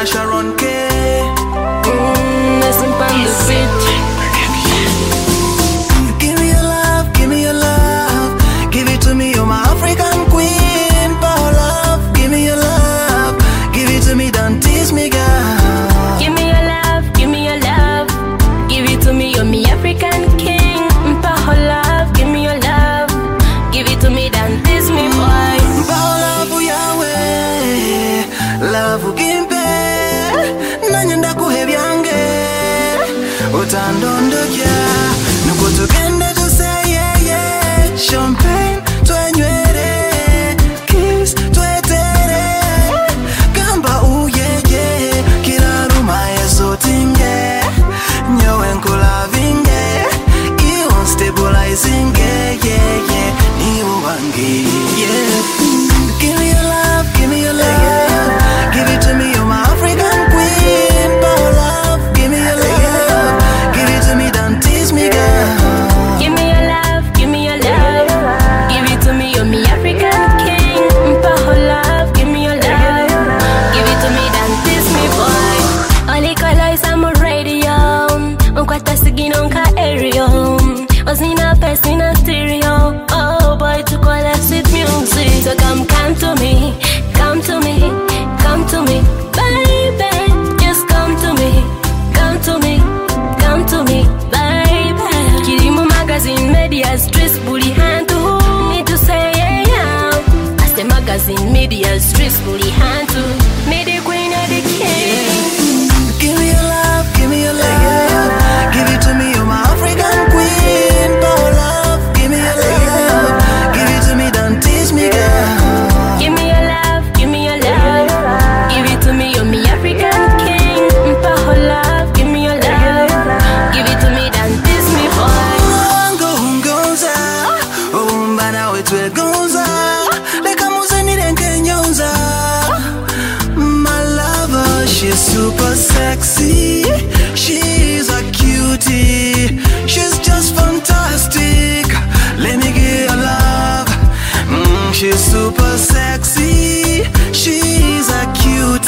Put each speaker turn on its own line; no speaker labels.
Sharon K.
Listen from the beat.
Give me your love, give me your love. Give it to me, you're my African queen. Power love, give me your love. Give it to me, don't tease me, girl.
Give me your love, give me your love. Give it to me, you're me African king. Power love, give me your love. Give it to me, don't tease me, boy.
Power love, Yahweh. Love, Gimpe. Nanyenda kuhebyange. Utandondokia. Nuko tugende tuse, yeah, yeah. Champagne, twenywere. Kiss, twetere. Gamba uyeye. Kiraruma yesotinge. Nyowe nkulavinge. Iwon stabilizing, yeah, yeah. Ni uwangi, yeah. Give me your love, give me your love. Give it to me, you're my African queen. Power love, give me your love. Give it to me, don't tease me, girl.
Give me your love, give me your love. Give it to me, you're me African king. Power love, give me your love. Give it to me, don't tease me, boy. Only colors I'm a radio. Unquata sigino unka aerial. Ozina pesina stereo. Oh boy, to collect sweet music. So come to me, come to me, come to me, baby. Just come to me, come to me, come to me, baby. Kirimu magazine, media, stress, bully hand to. Need to say yeah. I say magazine, media, stress, bully hand to. Me the queen of the king.
Give me your love, give me your love. Give it to me, you're my African queen. Power love, give me your love. Give it to me, don't tease me, girl.
Give me your love, give me your love. Give it to me, you're me African king. Power love, give me your love. Give it to me, don't tease me, boy.
Ngonza, umbana wetwe gonza. Leka muzeni renke nyonza. My lover, she's super sexy. She's a cutie. She's just fantastic. Let me give her love. She's super sexy. She's a cutie.